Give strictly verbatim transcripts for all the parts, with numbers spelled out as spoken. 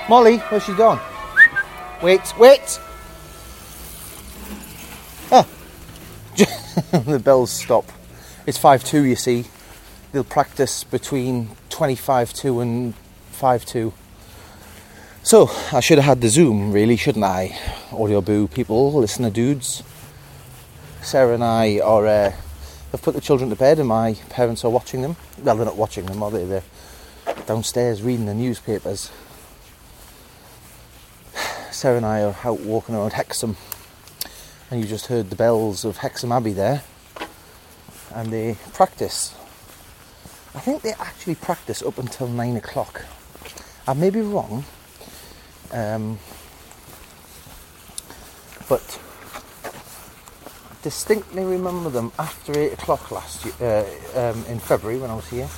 Molly, where's she gone? Wait, wait! Ah! The bells stop. It's five two, you see. They'll practice between twenty-five to and five two. So, I should have had the Zoom, really, shouldn't I? Audio Boo people, listener dudes. Sarah and I are... Uh, have put the children to bed and my parents are watching them. Well, they're not watching them, are they? They're downstairs reading the newspapers. Sarah and I are out walking around Hexham, and you just heard the bells of Hexham Abbey there, and they practice. I think they actually practice up until nine o'clock. I may be wrong, um, but I distinctly remember them after eight o'clock last year, uh, um, in February when I was here.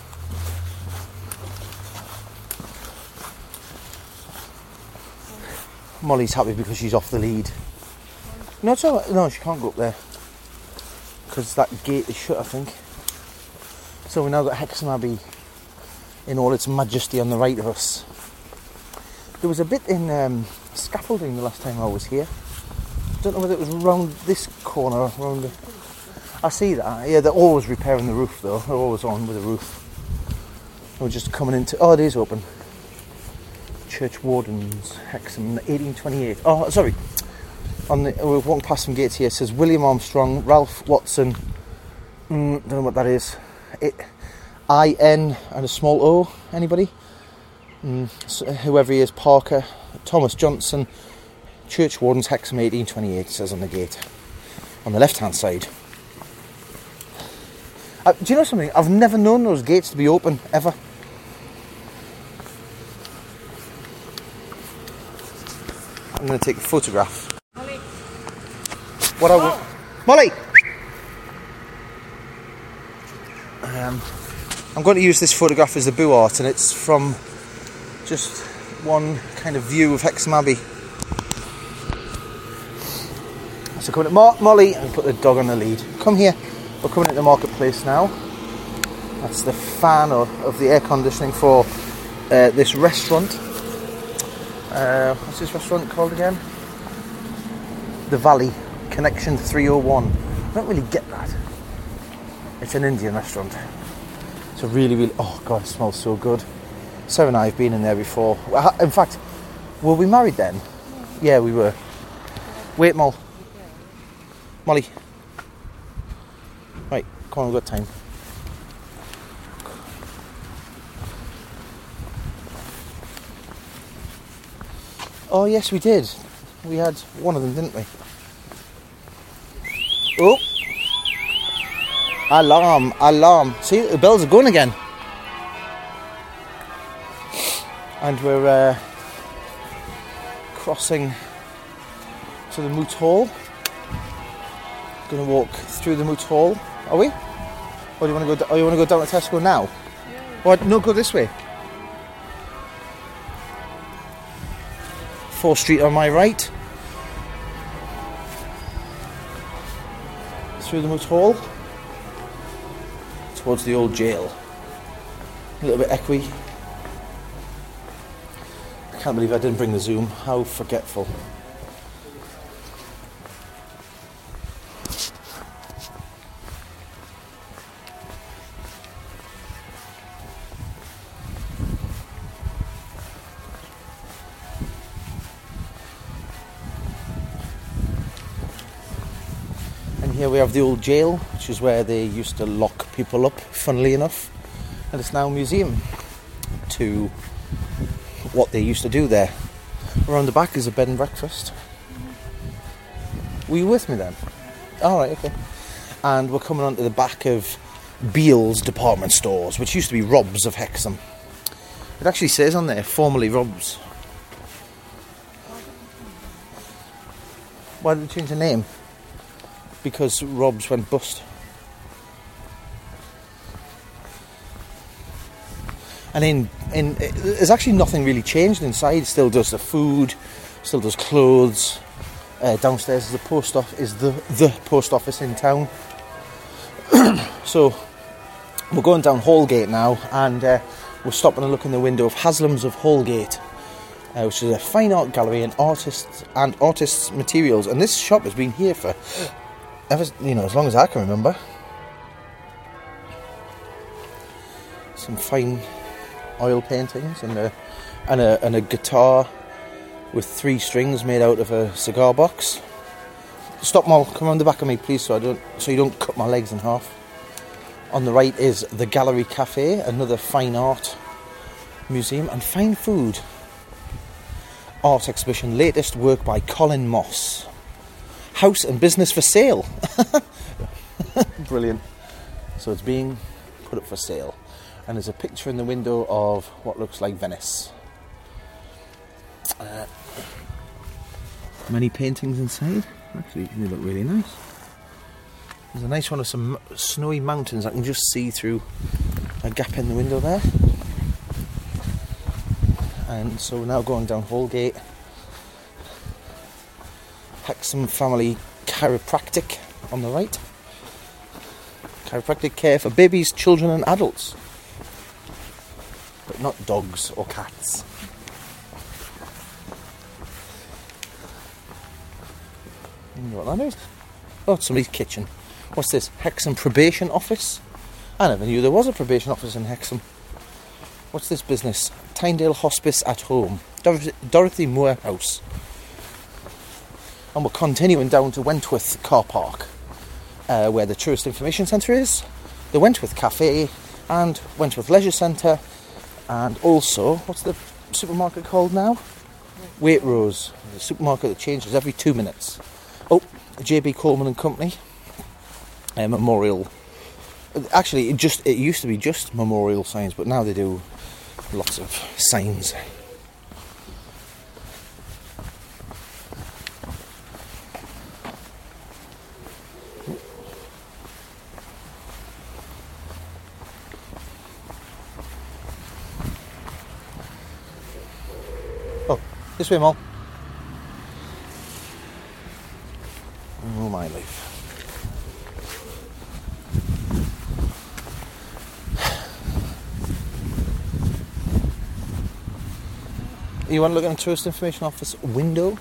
Molly's happy because she's off the lead. No, it's all right. No, she can't go up there because that gate is shut, I think. So we've now got Hexham Abbey in all its majesty on the right of us. There was a bit in um, scaffolding the last time I was here. I don't know whether it was round this corner or round the... I see that. Yeah, they're always repairing the roof though. They're always on with the roof. We're just coming into... Oh, it is open. Church Wardens, Hexham, eighteen twenty-eight. Oh, sorry. On the, we're walking past some gates here. It says William Armstrong, Ralph Watson. Mm, don't know what that is. It, I N and a small O. Anybody? Mm, so whoever he is, Parker, Thomas Johnson. Church Wardens, Hexham, eighteen twenty-eight. It says on the gate, on the left-hand side. Uh, do you know something? I've never known those gates to be open ever. I'm going to take a photograph. Molly. What I want, oh. Molly. Um, I'm going to use this photograph as the Boo art, and it's from just one kind of view of Hexham Abbey. So coming to Mo- Molly and put the dog on the lead. Come here. We're coming into the marketplace now. That's the fan of, of the air conditioning for uh, this restaurant. Uh, what's this restaurant called again? The Valley Connection three oh one. I don't really get that. It's an Indian restaurant. It's a really, really... Oh, God, it smells so good. Sarah and I have been in there before. In fact, were we married then? Yeah, we were. Wait, Mol. Molly. Right, come on, we've got time. Oh, yes, we did. We had one of them, didn't we? Oh! Alarm, alarm. See, the bells are going again. And we're uh, crossing to the Moot Hall. Going to walk through the Moot Hall. Are we? Or do you want to go? Oh, you want to go down to Tesco now? Yeah. Or no, go this way. Fourth Street on my right. Through the Moot Hall. Towards the old jail. A little bit echoey. I can't believe I didn't bring the Zoom. How forgetful. Here we have the old jail, which is where they used to lock people up, funnily enough. And it's now a museum to what they used to do there. Around the back is a bed and breakfast. Were you with me then? Alright, okay. And we're coming on to the back of Beale's department stores, which used to be Rob's of Hexham. It actually says on there, formerly Rob's. Why did they change the name? Because Rob's went bust. And in, in it, there's actually nothing really changed inside. It still does the food, still does clothes. Uh, downstairs is the post office, is the the post office in town. So we're going down Hallgate now, and uh, we're stopping and looking in the window of Haslam's of Hallgate, uh, which is a fine art gallery and artists and artists' materials. And this shop has been here for ever, you know, as long as I can remember. Some fine oil paintings and a and a and a guitar with three strings made out of a cigar box. Stop, Moll. Come around the back of me, please, so I don't so you don't cut my legs in half. On the right is the Gallery Cafe, another fine art museum and fine food. Art exhibition, latest work by Colin Moss. House and business for sale. Brilliant. So it's being put up for sale. And there's a picture in the window of what looks like Venice. Uh, many paintings inside. Actually, they look really nice. There's a nice one of some snowy mountains. I can just see through a gap in the window there. And so we're now going down Holgate. Hexham Family Chiropractic on the right. Chiropractic care for babies, children and adults. But not dogs or cats. You know what that is? Oh, it's somebody's kitchen. What's this? Hexham Probation Office? I never knew there was a probation office in Hexham. What's this business? Tyndale Hospice at Home. Dor- Dorothy Moore House. And we're continuing down to Wentworth Car Park, uh, where the Tourist Information Centre is, the Wentworth Cafe, and Wentworth Leisure Centre, and also, what's the supermarket called now? Waitrose, the supermarket that changes every two minutes. Oh, J B Coleman and Company, uh, Memorial. Actually, it just it used to be just memorial signs, but now they do lots of signs. Oh, this way, Moll. Oh, my life. You want to look at the Tourist Information Office window?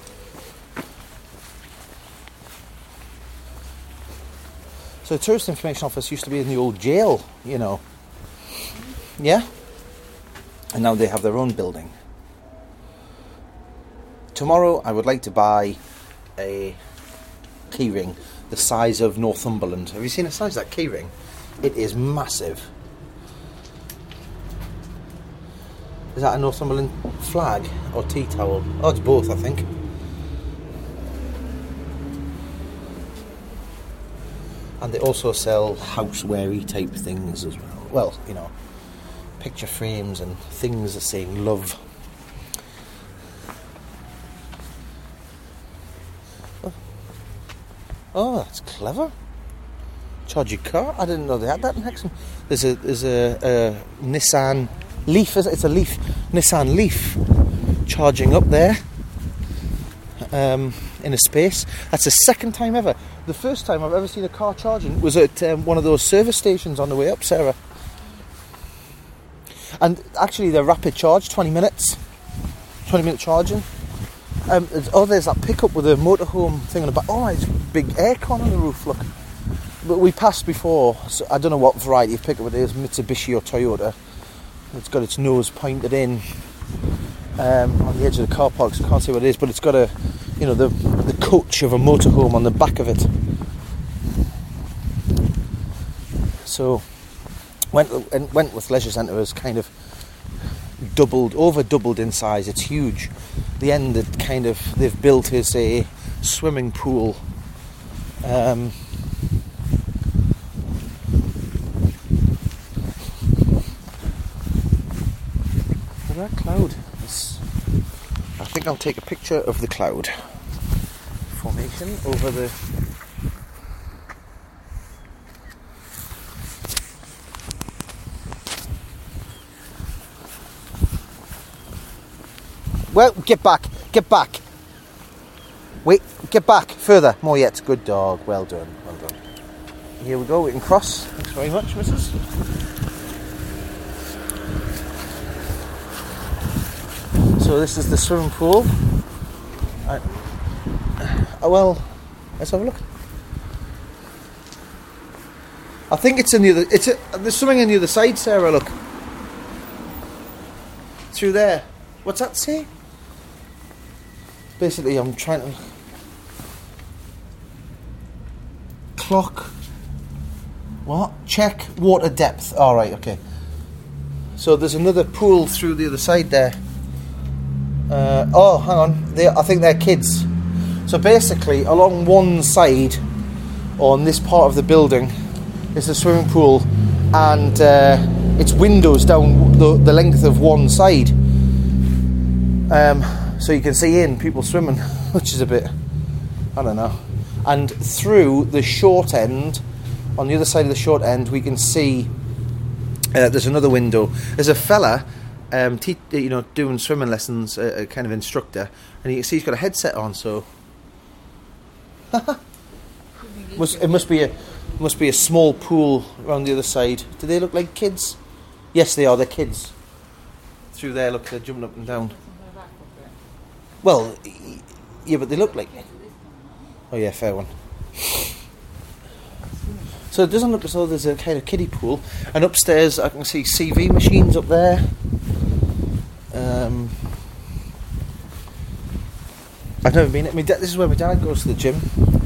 So the Tourist Information Office used to be in the old jail, you know. Yeah? And now they have their own building. Tomorrow I would like to buy a keyring the size of Northumberland. Have you seen the size of that keyring? It is massive. Is that a Northumberland flag or tea towel? Oh, it's both, I think. And they also sell houseware-y type things as well. Well, you know, picture frames and things that saying love. Oh, oh, that's clever. Charge your car. I didn't know they had that in Hexham. There's a there's a, a Nissan Leaf. Is it? It's a Leaf. Nissan Leaf charging up there um, in a space. That's the second time ever. The first time I've ever seen a car charging was at um, one of those service stations on the way up, Sarah. And actually, they're rapid charge, twenty minutes, twenty minute charging. Um, there's, oh, there's that pickup with a motorhome thing on the back. Oh, it's big aircon on the roof. Look, but we passed before. So I don't know what variety of pickup it is, Mitsubishi or Toyota. It's got its nose pointed in um, on the edge of the car park, so I can't see what it is. But it's got a, you know, the the coach of a motorhome on the back of it. So, Wentworth, Wentworth Leisure Centre is kind of doubled, over doubled in size. It's huge. The end that kind of they've built is a swimming pool. Um, that cloud is, I think I'll take a picture of the cloud formation over the well get back get back wait get back further more yet. Good dog, well done, well done. Here we go, we can cross. Thanks very much, missus. So this is the swimming pool. I, oh well, let's have a look. I think it's in the other. It's a, there's something on the other side, Sarah. Look through there. What's that say? Basically, I'm trying to clock. What? Check water depth. All right. Okay. So there's another pool through the other side there. Uh, oh, hang on. They, I think they're kids. So basically, along one side, on this part of the building, is a swimming pool, and uh, it's windows down the, the length of one side. Um, so you can see in people swimming, which is a bit, I don't know. And through the short end, on the other side of the short end, we can see uh, there's another window. There's a fella. Um, te- you know, doing swimming lessons, a, a kind of instructor, and you can see he's got a headset on. So, must, it must be a must be a small pool around the other side. Do they look like kids? Yes, they are. They're kids. Through there, look, they're jumping up and down. Well, yeah, but they look like. Oh yeah, fair one. So it doesn't look as though there's a kind of kiddie pool. And upstairs, I can see C V machines up there. Um, I've never been. My dad, this is where my dad goes to the gym.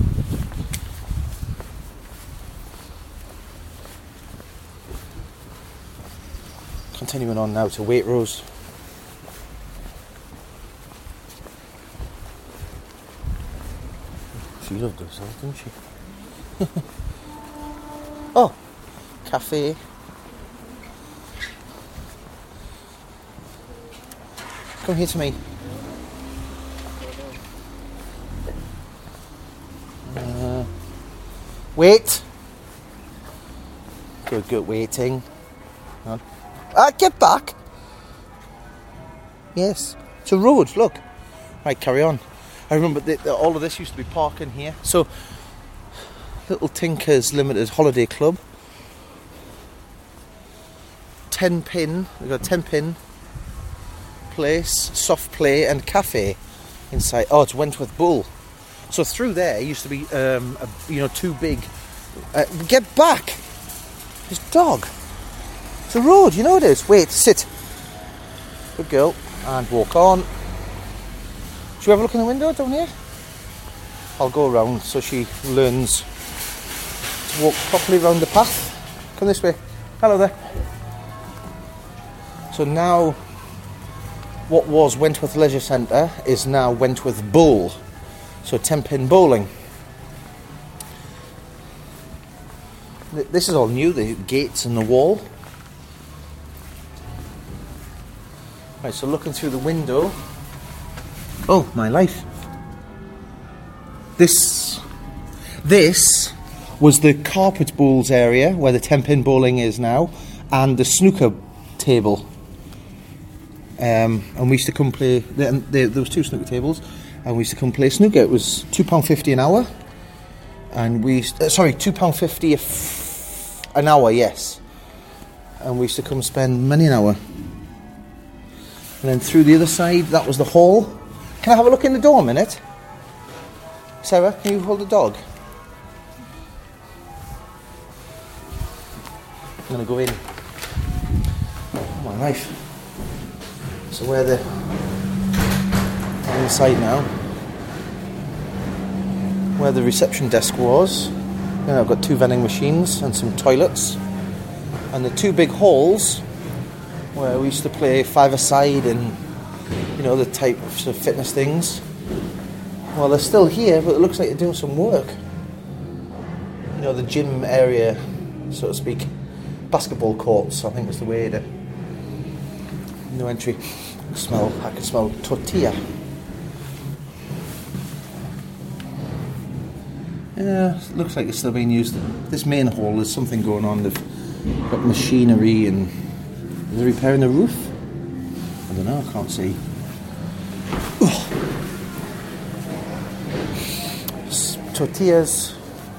Continuing on now to Waitrose. She loved herself, didn't she? Oh, cafe. Come here to me. Uh, wait. Good, good waiting. Come on. Ah, get back. Yes, it's a road. Look. Right, carry on. I remember that all of this used to be parking here. So, Little Tinkers Limited Holiday Club. Ten pin. We've got a ten pin. Place, soft play and cafe inside. Oh, it's Wentworth Bull. So through there used to be, um, a, you know, two big. Uh, get back, this dog. It's a road, you know it is. Wait, sit. Good girl, and walk on. Should we have a look in the window down here? I'll go around so she learns to walk properly around the path. Come this way. Hello there. So now. What was Wentworth Leisure Centre is now Wentworth Bowl, so ten pin bowling. This is all new, the gates and the wall. Right, so looking through the window. Oh, my life. This, this was the carpet bowls area where the ten pin bowling is now, and the snooker table. Um, and we used to come play. There, there was two snooker tables, and we used to come play snooker. It was two pound fifty an hour, and we used, uh, sorry, two pound fifty an hour. Yes, and we used to come spend money an hour. And then through the other side, that was the hall. Can I have a look in the door a minute, Sarah? Can you hold the dog? I'm gonna go in. Oh my life. So where the inside now, where the reception desk was, you know, I've got two vending machines and some toilets, and the two big halls where we used to play five-a-side and, you know, the type of, sort of fitness things. Well, they're still here, but it looks like they're doing some work. You know, the gym area, so to speak, basketball courts, I think is the way to. No entry. Smell. I can smell tortilla. Yeah, it looks like it's still being used. This main hall, there's something going on. They've got machinery and is it repairing the roof? I don't know. I can't see. Oh. Tortillas.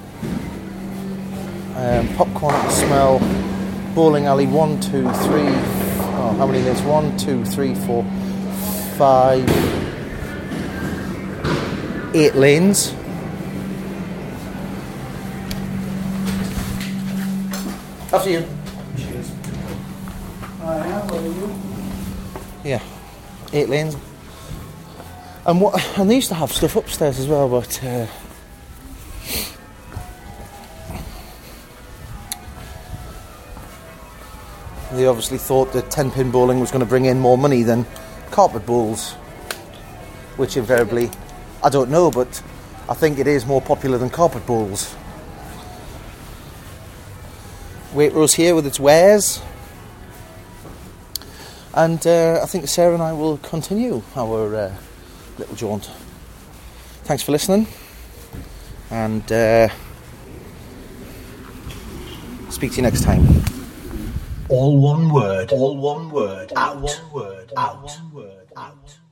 Um, popcorn. I can smell. Bowling alley. One, two, three. Oh, how many there's? One, two, three, four, five, eight lanes. After you. Cheers. I am, what are you? Yeah, eight lanes. And what? And they used to have stuff upstairs as well, but uh, they obviously thought that ten pin bowling was going to bring in more money than carpet bowls, which invariably, I don't know, but I think it is more popular than carpet bowls. Waitrose here with its wares, and uh, I think Sarah and I will continue our uh, little jaunt. Thanks for listening, and uh, speak to you next time. All one word, all one word, out, all one word, out, one word, out.